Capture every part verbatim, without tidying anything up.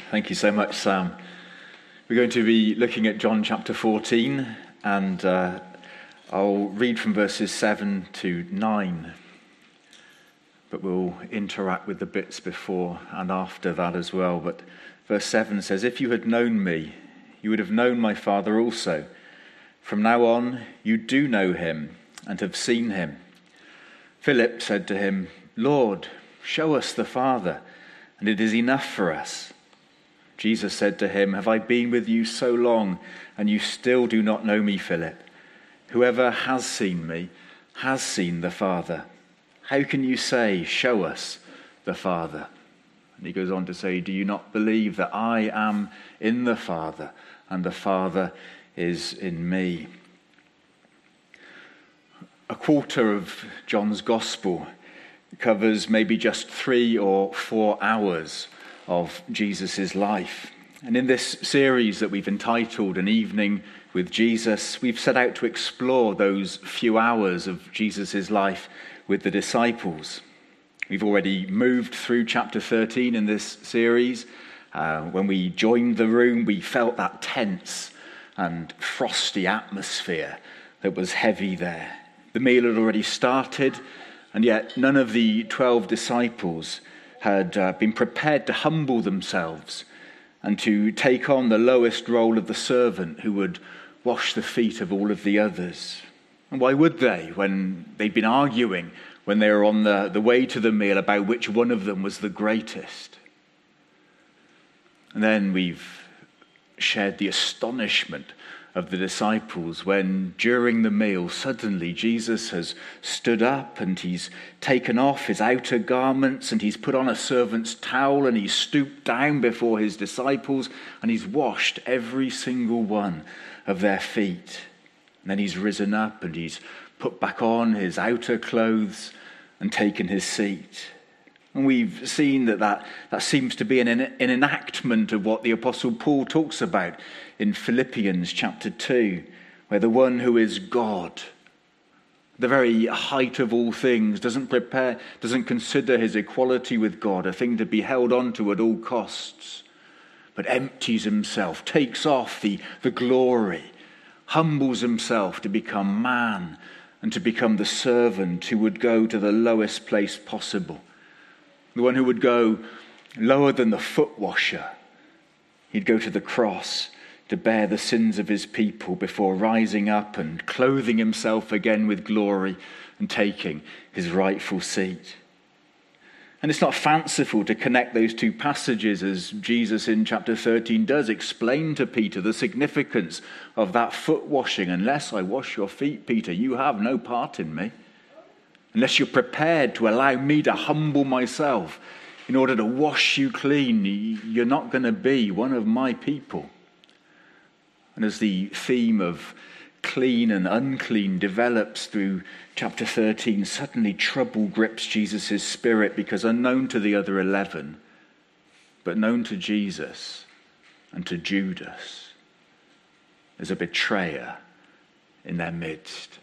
Thank you so much, Sam. We're going to be looking at John chapter fourteen, and uh, I'll read from verses seven to nine, but we'll interact with the bits before and after that as well. But verse seven says, "If you had known me, you would have known my Father also. From now on, you do know him and have seen him." Philip said to him, "Lord, show us the Father, and it is enough for us." Jesus said to him, "Have I been with you so long, and you still do not know me, Philip? Whoever has seen me has seen the Father. How can you say, 'Show us the Father'?" And he goes on to say, "Do you not believe that I am in the Father, and the Father is in me?" A quarter of John's Gospel covers maybe just three or four hours of Jesus' life. And in this series that we've entitled An Evening with Jesus, we've set out to explore those few hours of Jesus' life with the disciples. We've already moved through chapter thirteen in this series. Uh, when we joined the room, we felt that tense and frosty atmosphere that was heavy there. The meal had already started, and yet none of the twelve disciples had uh, been prepared to humble themselves and to take on the lowest role of the servant who would wash the feet of all of the others. And why would they, when they'd been arguing, when they were on the, the way to the meal about which one of them was the greatest? And then we've shared the astonishment of the disciples when, during the meal, suddenly Jesus has stood up and he's taken off his outer garments and he's put on a servant's towel and he's stooped down before his disciples and he's washed every single one of their feet. And then he's risen up and he's put back on his outer clothes and taken his seat. And we've seen that that, that seems to be an, an enactment of what the Apostle Paul talks about in Philippians chapter two, where the one who is God, the very height of all things, doesn't prepare, doesn't consider his equality with God a thing to be held on to at all costs, but empties himself, takes off the, the glory, humbles himself to become man and to become the servant who would go to the lowest place possible. The one who would go lower than the foot washer. He'd go to the cross to bear the sins of his people before rising up and clothing himself again with glory and taking his rightful seat. And it's not fanciful to connect those two passages, as Jesus in chapter thirteen does explain to Peter the significance of that foot washing. "Unless I wash your feet, Peter, you have no part in me. Unless you're prepared to allow me to humble myself in order to wash you clean, you're not going to be one of my people." And as the theme of clean and unclean develops through chapter thirteen, suddenly trouble grips Jesus' spirit, because unknown to the other eleven, but known to Jesus and to Judas, there's a betrayer in their midst.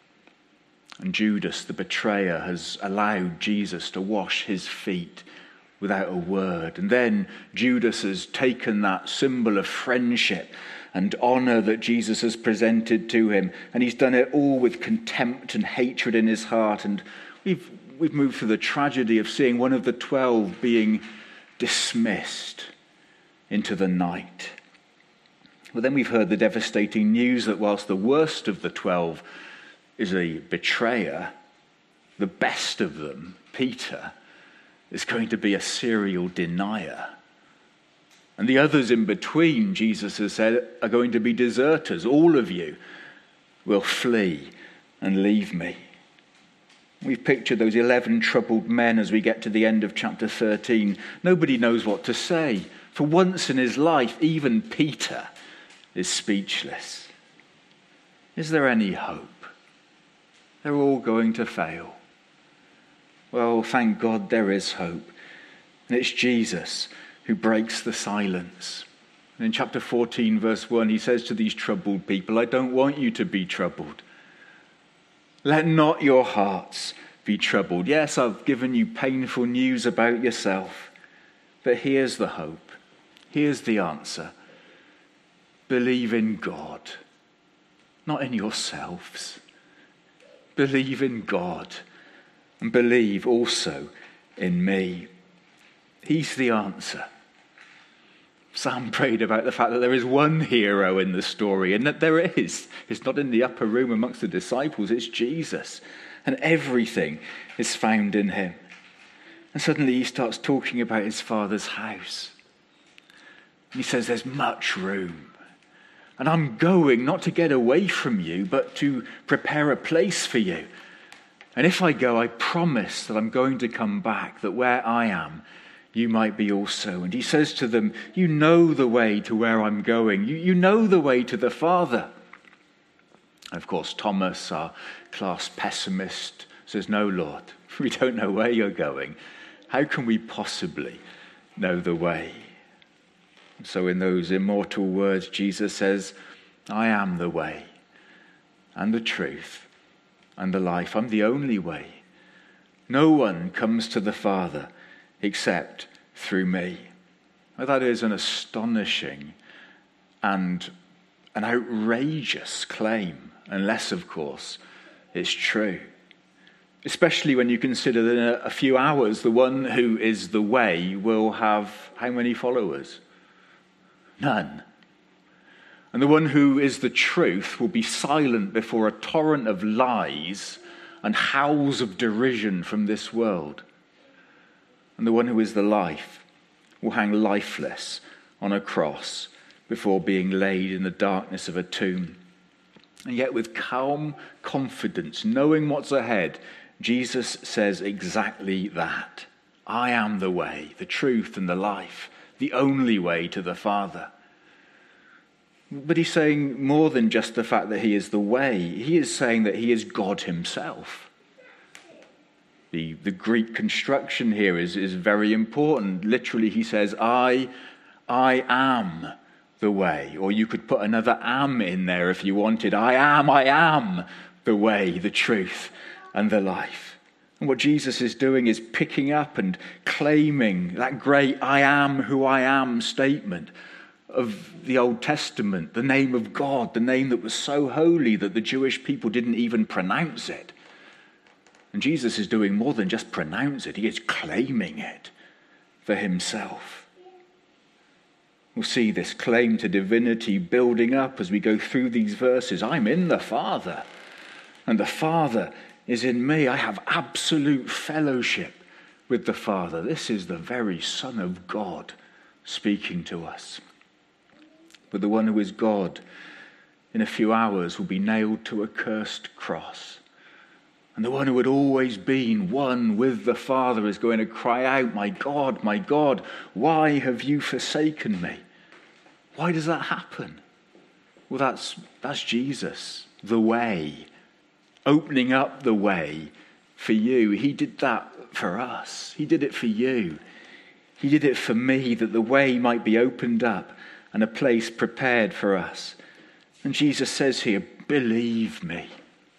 And Judas, the betrayer, has allowed Jesus to wash his feet without a word. And then Judas has taken that symbol of friendship and honor that Jesus has presented to him, and he's done it all with contempt and hatred in his heart. And we've we've moved through the tragedy of seeing one of the twelve being dismissed into the night. But then we've heard the devastating news that whilst the worst of the twelve is a betrayer, the best of them, Peter, is going to be a serial denier. And the others in between, Jesus has said, are going to be deserters. All of you will flee and leave me. We've pictured those eleven troubled men as we get to the end of chapter thirteen. Nobody knows what to say. For once in his life, even Peter is speechless. Is there any hope? They're all going to fail. Well, thank God there is hope. And it's Jesus who breaks the silence. And in chapter fourteen, verse one, he says to these troubled people, "I don't want you to be troubled. Let not your hearts be troubled. Yes, I've given you painful news about yourself, but here's the hope. Here's the answer. Believe in God, not in yourselves. Believe in God and believe also in me. He's the answer. Sam prayed about the fact that there is one hero in the story, and that there is. It's not in the upper room amongst the disciples, it's Jesus. And everything is found in him. And suddenly he starts talking about his Father's house. He says there's much room. And I'm going not to get away from you, but to prepare a place for you. And if I go, I promise that I'm going to come back, that where I am, you might be also. And he says to them, you know the way to where I'm going. You, you know the way to the Father. And of course, Thomas, our class pessimist, says, no, Lord, we don't know where you're going. How can we possibly know the way? So in those immortal words, Jesus says, I am the way and the truth and the life. I'm the only way. No one comes to the Father except through me. Now, that is an astonishing and an outrageous claim, unless, of course, it's true. Especially when you consider that in a few hours, the one who is the way will have how many followers? None. And the one who is the truth will be silent before a torrent of lies and howls of derision from this world. And the one who is the life will hang lifeless on a cross before being laid in the darkness of a tomb. And yet with calm confidence, knowing what's ahead, Jesus says exactly that. I am the way, the truth and the life, the only way to the Father. But he's saying more than just the fact that he is the way. He is saying that he is God himself. The, the Greek construction here is, is very important. Literally, he says, I, I am the way. Or you could put another am in there if you wanted. I am, I am the way, the truth, and the life. And what Jesus is doing is picking up and claiming that great I am who I am statement of the Old Testament, the name of God, the name that was so holy that the Jewish people didn't even pronounce it. And Jesus is doing more than just pronounce it. He is claiming it for himself. We'll see this claim to divinity building up as we go through these verses. I'm in the Father, and the Father is in me. I have absolute fellowship with the Father. This is the very Son of God speaking to us. But the one who is God in a few hours will be nailed to a cursed cross. And the one who had always been one with the Father is going to cry out, my God, my God, why have you forsaken me? Why does that happen? Well, that's, that's Jesus, the way, opening up the way for you. He did that for us. He did it for you. He did it for me, that the way might be opened up and a place prepared for us. And Jesus says here, believe me.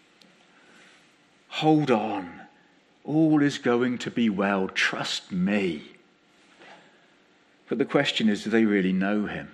Hold on. All is going to be well. Trust me. But the question is, do they really know him?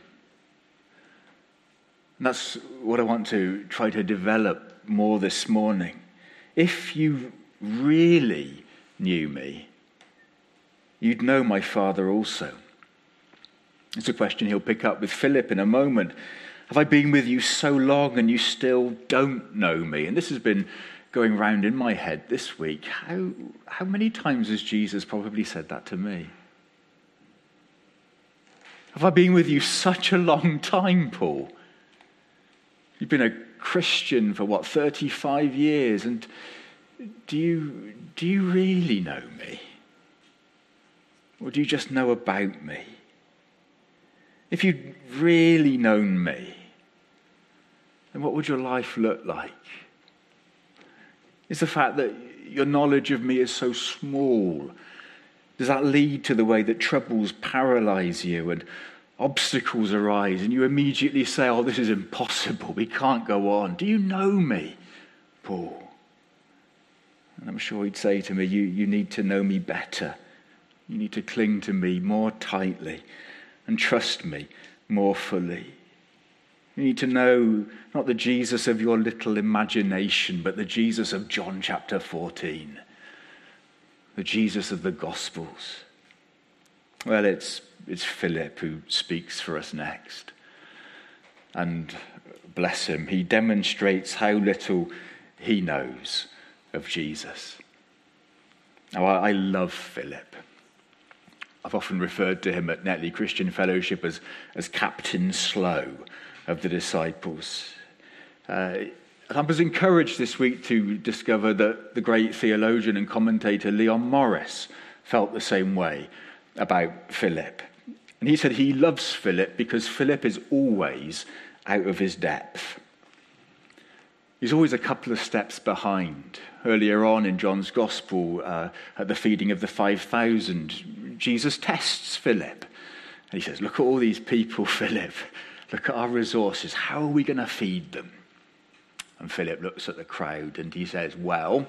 And that's what I want to try to develop more this morning. If you really knew me, you'd know my Father also. It's a question he'll pick up with Philip in a moment. Have I been with you so long and you still don't know me? And this has been going round in my head this week. How, how many times has Jesus probably said that to me? Have I been with you such a long time, Paul? You've been a Christian for what, thirty-five years, and do you, do you really know me? Or do you just know about me? If you'd really known me, then what would your life look like? Is the fact that your knowledge of me is so small, does that lead to the way that troubles paralyze you and obstacles arise and you immediately say, oh, this is impossible, we can't go on? Do you know me, Paul? And I'm sure he'd say to me, you, you need to know me better. You need to cling to me more tightly and trust me more fully. You need to know not the Jesus of your little imagination, but the Jesus of John chapter fourteen, the Jesus of the Gospels. Well, it's, it's Philip who speaks for us next. And bless him, he demonstrates how little he knows of Jesus. Now, I, I love Philip. I've often referred to him at Netley Christian Fellowship as, as Captain Slow of the disciples. Uh, I was encouraged this week to discover that the great theologian and commentator Leon Morris felt the same way about Philip. And he said he loves Philip because Philip is always out of his depth. He's always a couple of steps behind. Earlier on in John's Gospel, uh, at the feeding of the five thousand, Jesus tests Philip. And he says, look at all these people, Philip. Look at our resources. How are we going to feed them? And Philip looks at the crowd and he says, well,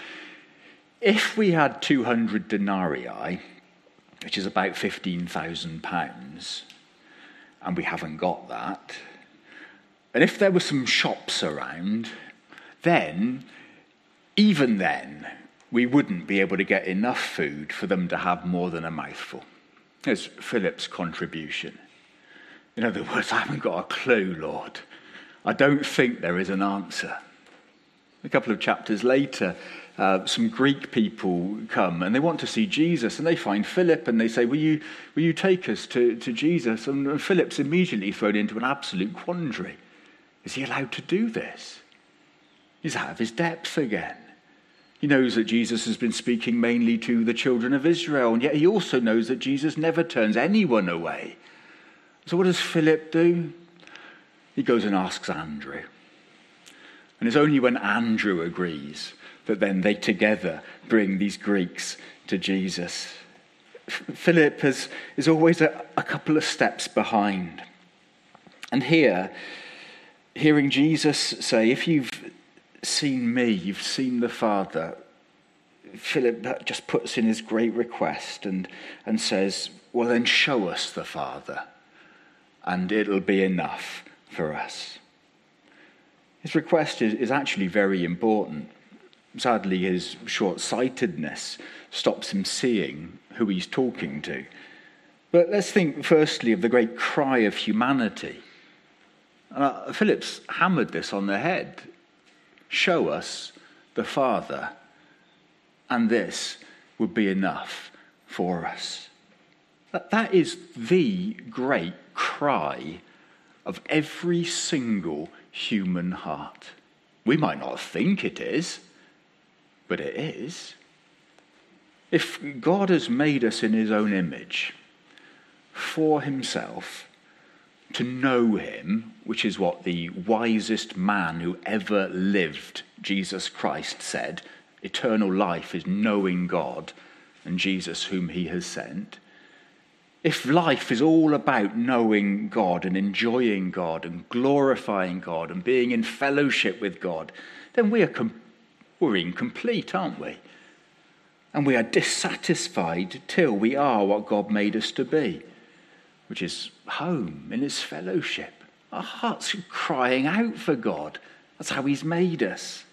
if we had two hundred denarii, which is about fifteen thousand pounds, and we haven't got that, and if there were some shops around, then, even then, we wouldn't be able to get enough food for them to have more than a mouthful. There's Philip's contribution. In other words, I haven't got a clue, Lord. I don't think there is an answer. A couple of chapters later, uh, some Greek people come and they want to see Jesus, and they find Philip and they say, will you, will you take us to, to Jesus? And Philip's immediately thrown into an absolute quandary. Is he allowed to do this? He's out of his depth again. He knows that Jesus has been speaking mainly to the children of Israel, and yet he also knows that Jesus never turns anyone away. So what does Philip do? He goes and asks Andrew. And it's only when Andrew agrees that then they together bring these Greeks to Jesus. Philip has, is always a, a couple of steps behind. And here, hearing Jesus say, if you've seen me, you've seen the Father, Philip just puts in his great request and, and says, well, then show us the Father, and it'll be enough for us. His request is, is actually very important. Sadly, his short-sightedness stops him seeing who he's talking to. But let's think firstly of the great cry of humanity. Uh, Philip's hammered this on the head. Show us the Father, and this would be enough for us. That, that is the great cry of every single human heart. We might not think it is, but it is. If God has made us in his own image for himself, to know him, which is what the wisest man who ever lived, Jesus Christ, said, eternal life is knowing God and Jesus whom he has sent. If life is all about knowing God and enjoying God and glorifying God and being in fellowship with God, then we are com- we're incomplete, aren't we? And we are dissatisfied till we are what God made us to be, which is home in his fellowship. Our hearts are crying out for God. That's how he's made us.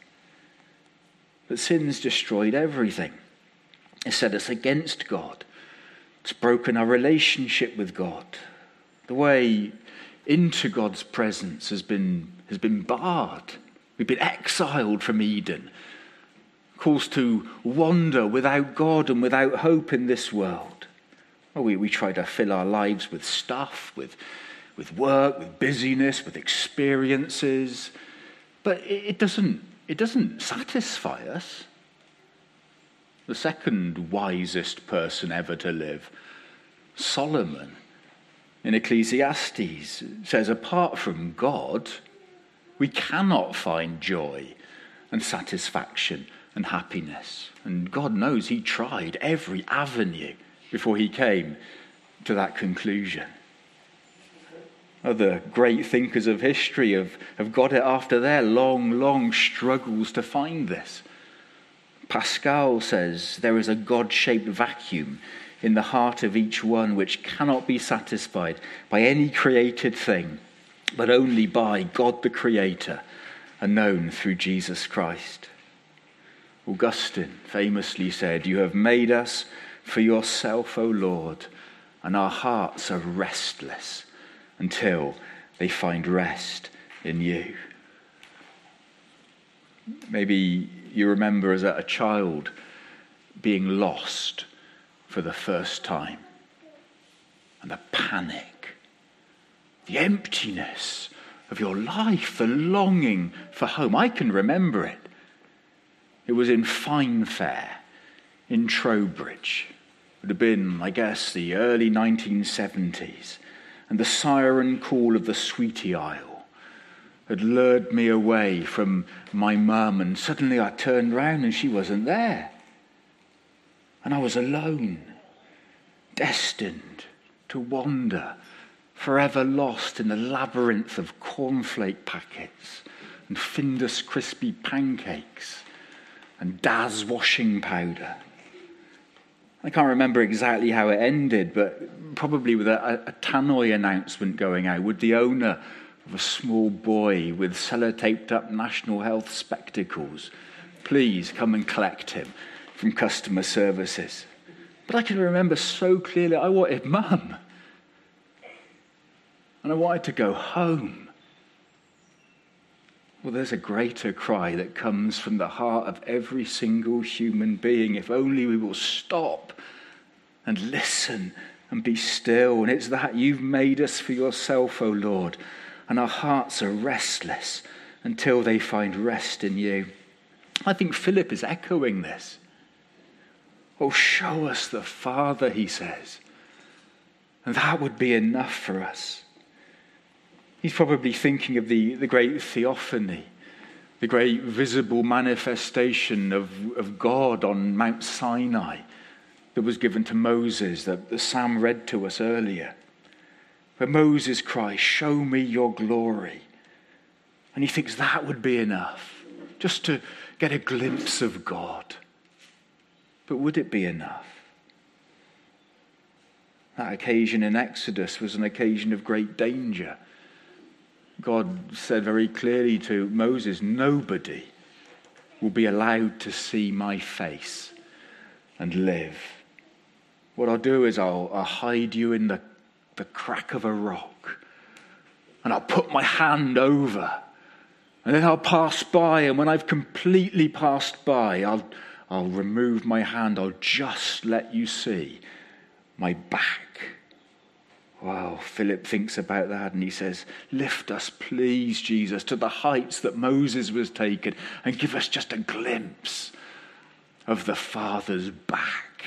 But sin's destroyed everything. It's set us against God. It's broken our relationship with God. The way into God's presence has been, has been barred. We've been exiled from Eden. Calls to wander without God and without hope in this world. Well, we, we try to fill our lives with stuff, with, with work, with busyness, with experiences. But it, it doesn't, it doesn't satisfy us. The second wisest person ever to live, Solomon, in Ecclesiastes, says apart from God, we cannot find joy and satisfaction and happiness. And God knows he tried every avenue before he came to that conclusion. Other great thinkers of history have, have got it after their long, long struggles to find this. Pascal says there is a God-shaped vacuum in the heart of each one, which cannot be satisfied by any created thing, but only by God the Creator, and known through Jesus Christ. Augustine famously said, "You have made us for yourself, O Lord, and our hearts are restless until they find rest in you." Maybe you remember as a child being lost for the first time, and the panic, the emptiness of your life, the longing for home. I can remember it. It was in Finefair in Trowbridge. It would have been, I guess, the early nineteen seventies, and the siren call of the Sweetie Isle had lured me away from my mum, and suddenly I turned round and she wasn't there. And I was alone, destined to wander, forever lost in the labyrinth of cornflake packets and Findus crispy pancakes and Daz washing powder. I can't remember exactly how it ended, but probably with a, a tannoy announcement going out. Would the owner of a small boy with sellotaped up National Health spectacles please come and collect him from customer services? But I can remember so clearly I wanted mum. And I wanted to go home. Well, there's a greater cry that comes from the heart of every single human being. If only we will stop and listen and be still. And it's that you've made us for yourself, O Lord. And our hearts are restless until they find rest in you. I think Philip is echoing this. Oh, show us the Father, he says. And that would be enough for us. He's probably thinking of the, the great theophany, the great visible manifestation of, of God on Mount Sinai that was given to Moses, that, that Sam read to us earlier. Where Moses cries, "Show me your glory." And he thinks that would be enough, just to get a glimpse of God. But would it be enough? That occasion in Exodus was an occasion of great danger. God said very clearly to Moses, "Nobody will be allowed to see my face and live. What I'll do is I'll, I'll hide you in the, the crack of a rock, and I'll put my hand over, and then I'll pass by, and when I've completely passed by, I'll, I'll remove my hand. I'll just let you see my back." Wow, Philip thinks about that and he says, "Lift us, please, Jesus, to the heights that Moses was taken, and give us just a glimpse of the Father's back."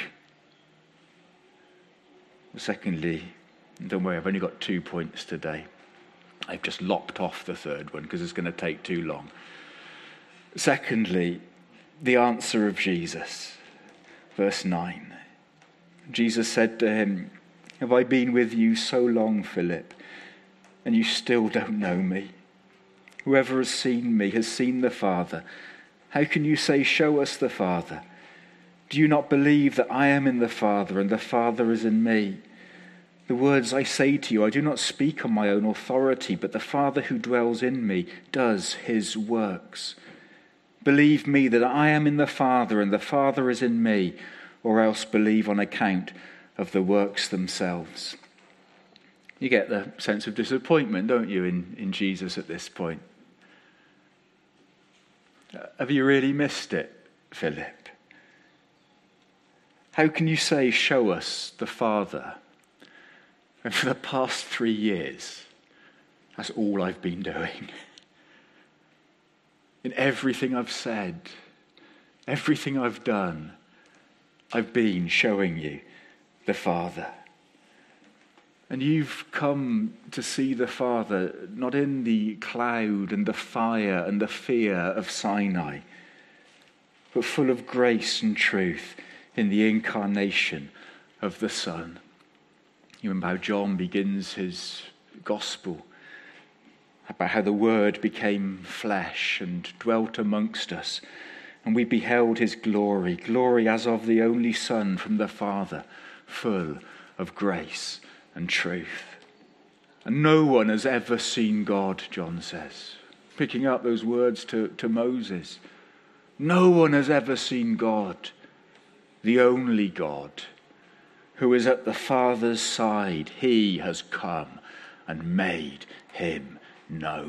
Secondly, don't worry, I've only got two points today. I've just lopped off the third one because it's going to take too long. Secondly, the answer of Jesus. Verse nine. Jesus said to him, "Have I been with you so long, Philip, and you still don't know me? Whoever has seen me has seen the Father. How can you say, 'Show us the Father'? Do you not believe that I am in the Father and the Father is in me? The words I say to you, I do not speak on my own authority, but the Father who dwells in me does his works. Believe me that I am in the Father and the Father is in me, or else believe on account of the works themselves." You get the sense of disappointment, don't you, in, in Jesus at this point? Have you really missed it, Philip? How can you say, "Show us the Father"? And for the past three years, that's all I've been doing. In everything I've said, everything I've done, I've been showing you the Father. And you've come to see the Father not in the cloud and the fire and the fear of Sinai, but full of grace and truth in the incarnation of the Son. You remember how John begins his gospel, about how the Word became flesh and dwelt amongst us, and we beheld his glory, glory as of the only Son from the Father, full of grace and truth. And no one has ever seen God, John says, picking up those words to, to Moses. No one has ever seen God, the only God, who is at the Father's side. He has come and made him known.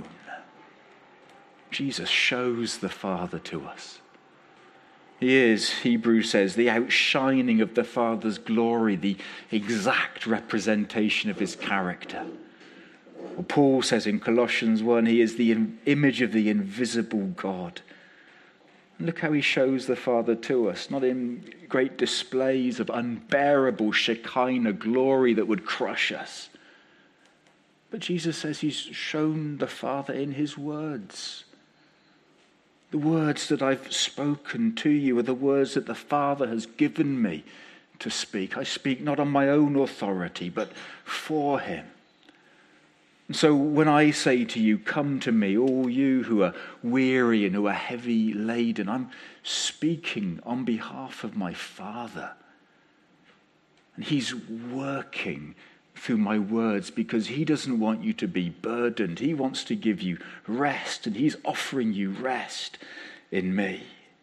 Jesus shows the Father to us. He is, Hebrews says, the outshining of the Father's glory, the exact representation of his character. Or Paul says in Colossians one, he is the image of the invisible God. And look how he shows the Father to us, not in great displays of unbearable Shekinah glory that would crush us. But Jesus says he's shown the Father in his words. The words that I've spoken to you are the words that the Father has given me to speak. I speak not on my own authority, but for him. And so when I say to you, come to me, all you who are weary and who are heavy laden, I'm speaking on behalf of my Father. And he's working through my words because he doesn't want you to be burdened. He wants to give you rest, and he's offering you rest in me.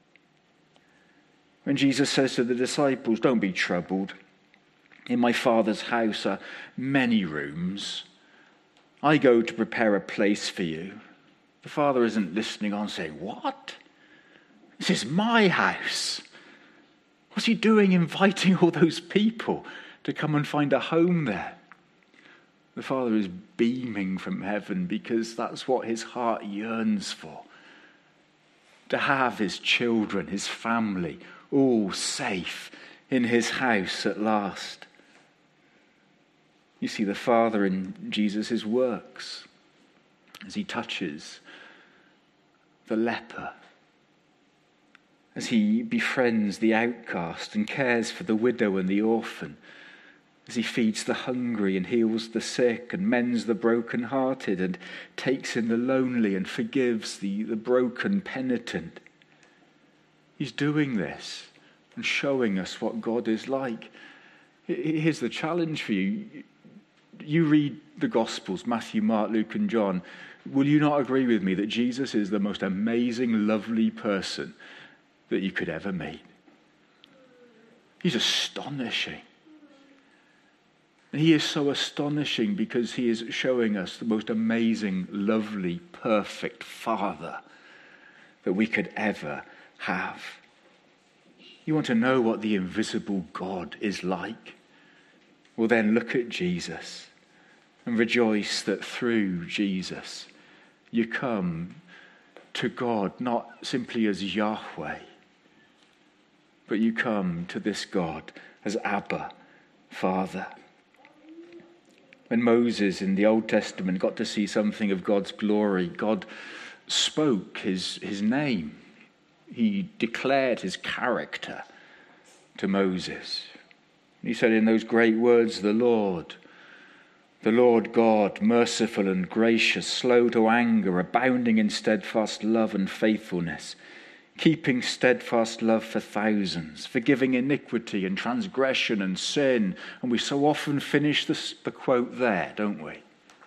When Jesus says to the disciples, don't be troubled. In my Father's house are many rooms. I go to prepare a place for you. The Father isn't listening on saying, what? This is my house. What's he doing inviting all those people to come and find a home there? The Father is beaming from heaven because that's what his heart yearns for. To have his children, his family, all safe in his house at last. You see the Father in Jesus' works as he touches the leper, as he befriends the outcast and cares for the widow and the orphan, as he feeds the hungry and heals the sick and mends the brokenhearted and takes in the lonely and forgives the, the broken penitent. He's doing this and showing us what God is like. Here's the challenge for you. You read the Gospels, Matthew, Mark, Luke, and John. Will you not agree with me that Jesus is the most amazing, lovely person that you could ever meet? He's astonishing. And he is so astonishing because he is showing us the most amazing, lovely, perfect Father that we could ever have. You want to know what the invisible God is like? Well, then look at Jesus and rejoice that through Jesus you come to God not simply as Yahweh, but you come to this God as Abba, Father. When Moses in the Old Testament got to see something of God's glory, God spoke his, his name. He declared his character to Moses. He said in those great words, the Lord, the Lord God, merciful and gracious, slow to anger, abounding in steadfast love and faithfulness, keeping steadfast love for thousands, forgiving iniquity and transgression and sin. And we so often finish the, the quote there, don't we?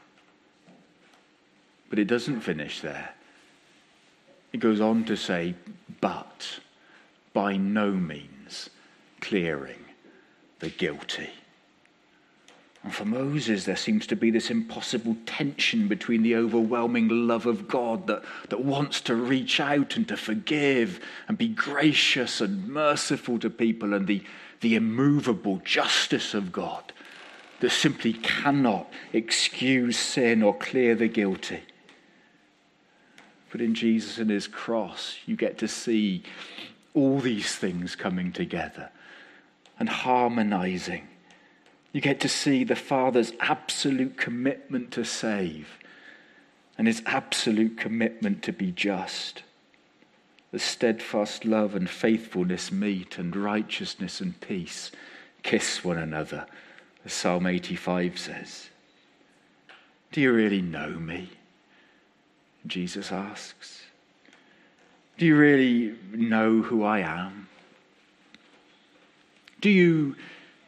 But it doesn't finish there. It goes on to say, but by no means clearing the guilty. And for Moses, there seems to be this impossible tension between the overwhelming love of God that, that wants to reach out and to forgive and be gracious and merciful to people, and the, the immovable justice of God that simply cannot excuse sin or clear the guilty. But in Jesus and his cross, you get to see all these things coming together and harmonizing. You get to see the Father's absolute commitment to save and his absolute commitment to be just. The steadfast love and faithfulness meet, and righteousness and peace kiss one another, as Psalm eighty-five says. Do you really know me? Jesus asks. Do you really know who I am? Do you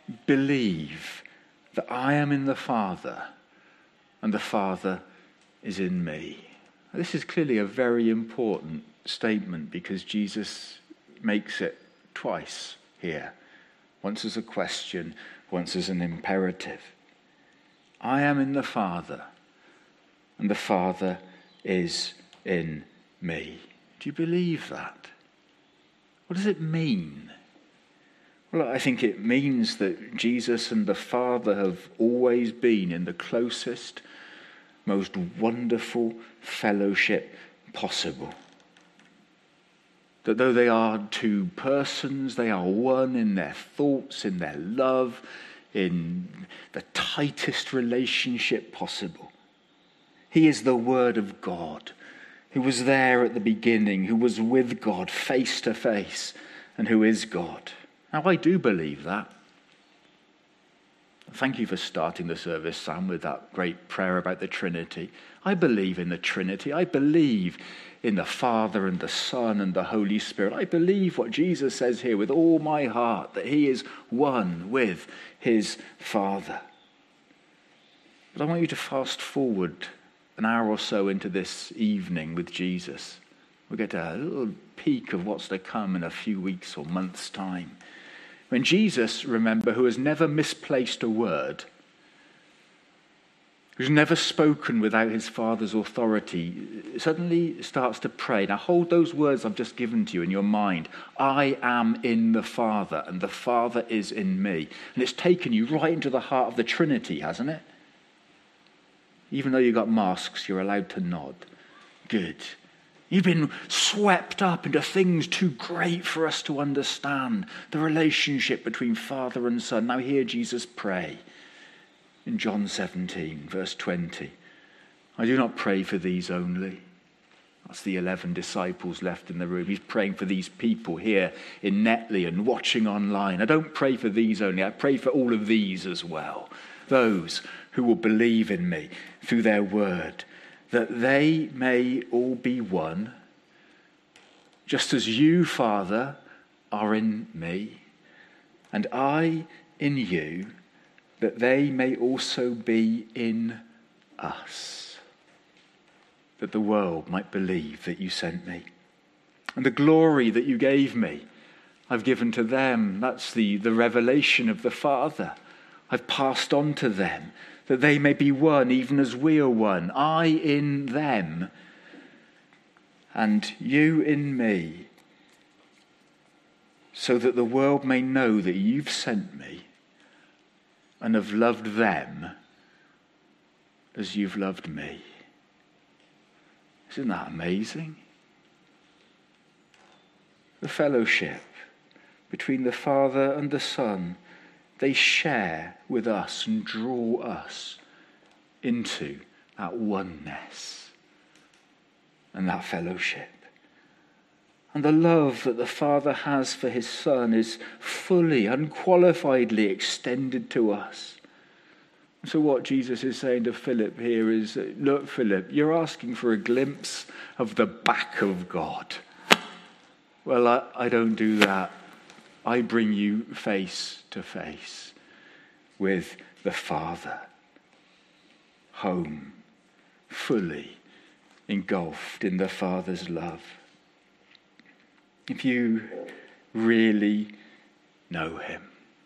believe that I am in the Father and the Father is in me. This is clearly a very important statement because Jesus makes it twice here. Once as a question, once as an imperative. I am in the Father and the Father is in me. Do you believe that? What does it mean? Well, I think it means that Jesus and the Father have always been in the closest, most wonderful fellowship possible. That though they are two persons, they are one in their thoughts, in their love, in the tightest relationship possible. He is the Word of God, who was there at the beginning, who was with God face to face, and who is God. Now, I do believe that. Thank you for starting the service, Sam, with that great prayer about the Trinity. I believe in the Trinity. I believe in the Father and the Son and the Holy Spirit. I believe what Jesus says here with all my heart, that he is one with his Father. But I want you to fast forward an hour or so into this evening with Jesus. We'll get a little peek of what's to come in a few weeks or months' time. When Jesus, remember, who has never misplaced a word, who's never spoken without his Father's authority, suddenly starts to pray. Now hold those words I've just given to you in your mind. I am in the Father and the Father is in me. And it's taken you right into the heart of the Trinity, hasn't it? Even though you've got masks, you're allowed to nod. Good. You've been swept up into things too great for us to understand. The relationship between Father and Son. Now hear Jesus pray in John seventeen, verse twenty. I do not pray for these only. That's the eleven disciples left in the room. He's praying for these people here in Netley and watching online. I don't pray for these only. I pray for all of these as well. Those who will believe in me through their word, that they may all be one, just as you, Father, are in me, and I in you, that they may also be in us, that the world might believe that you sent me. And the glory that you gave me, I've given to them. That's the, the revelation of the Father. I've passed on to them, that they may be one, even as we are one. I in them, and you in me, so that the world may know that you've sent me and have loved them as you've loved me. Isn't that amazing? The fellowship between the Father and the Son, they share with us and draw us into that oneness and that fellowship. And the love that the Father has for his Son is fully, unqualifiedly extended to us. So what Jesus is saying to Philip here is, look, Philip, you're asking for a glimpse of the back of God. Well, I, I don't do that. I bring you face to face with the Father, home, fully engulfed in the Father's love. If you really know him,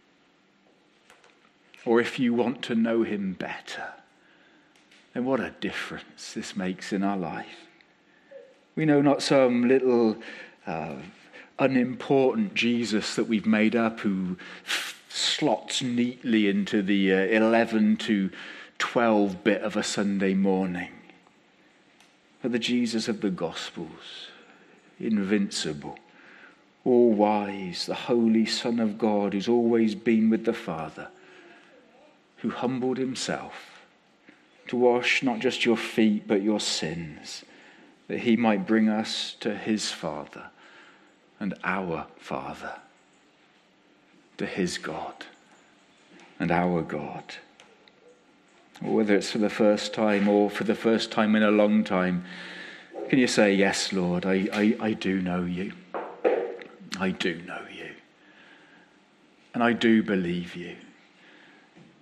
or if you want to know him better, then what a difference this makes in our life. We know not some little uh, unimportant Jesus that we've made up who f- slots neatly into the uh, eleven to twelve bit of a Sunday morning. But the Jesus of the Gospels, invincible, all-wise, the Holy Son of God who's always been with the Father, who humbled himself to wash not just your feet but your sins, that he might bring us to his Father and our Father, to his God and our God. Or whether it's for the first time or for the first time in a long time, can you say, yes, Lord, I, I, I do know you. I do know you. And I do believe you.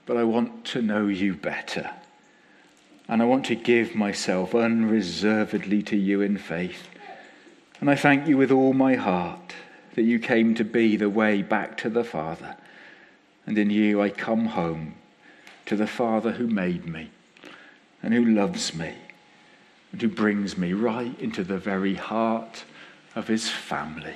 but I want to know you better. And I want to give myself unreservedly to you in faith. And I thank you with all my heart that you came to be the way back to the Father. And in you I come home to the Father who made me and who loves me and who brings me right into the very heart of his family.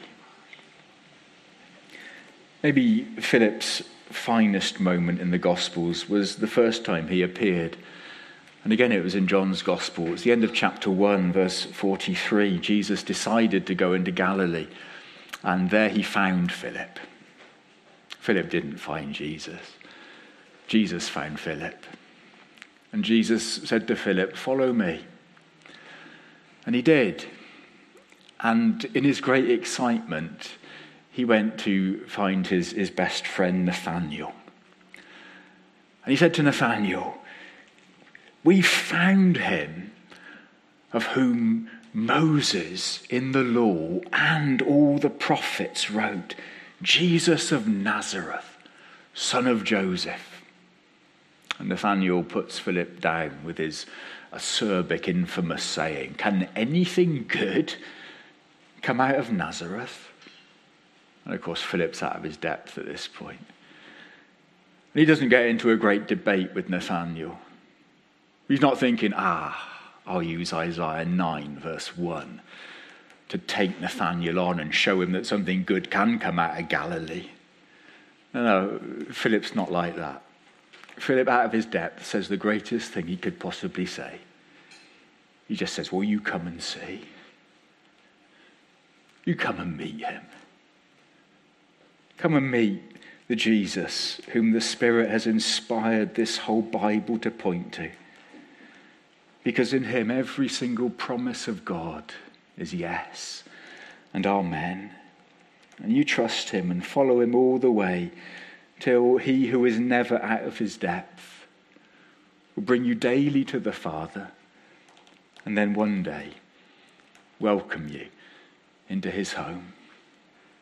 Maybe Philip's finest moment in the Gospels was the first time he appeared. And again, it was in John's Gospel. It's the end of chapter one, verse forty-three. Jesus decided to go into Galilee, and there he found Philip. Philip didn't find Jesus. Jesus found Philip. And Jesus said to Philip, "Follow me." And he did. And in his great excitement, he went to find his, his best friend, Nathanael. And he said to Nathanael, "We found him of whom Moses in the law and all the prophets wrote, Jesus of Nazareth, son of Joseph." And Nathanael puts Philip down with his acerbic, infamous saying, "Can anything good come out of Nazareth?" And of course, Philip's out of his depth at this point. And he doesn't get into a great debate with Nathanael. He's not thinking, ah, I'll use Isaiah nine, verse one, to take Nathanael on and show him that something good can come out of Galilee. No, no, Philip's not like that. Philip, out of his depth, says the greatest thing he could possibly say. He just says, "Will you come and see? You come and meet him. Come and meet the Jesus whom the Spirit has inspired this whole Bible to point to. Because in him every single promise of God is yes and amen. And you trust him and follow him all the way till he who is never out of his depth will bring you daily to the Father and then one day welcome you into his home."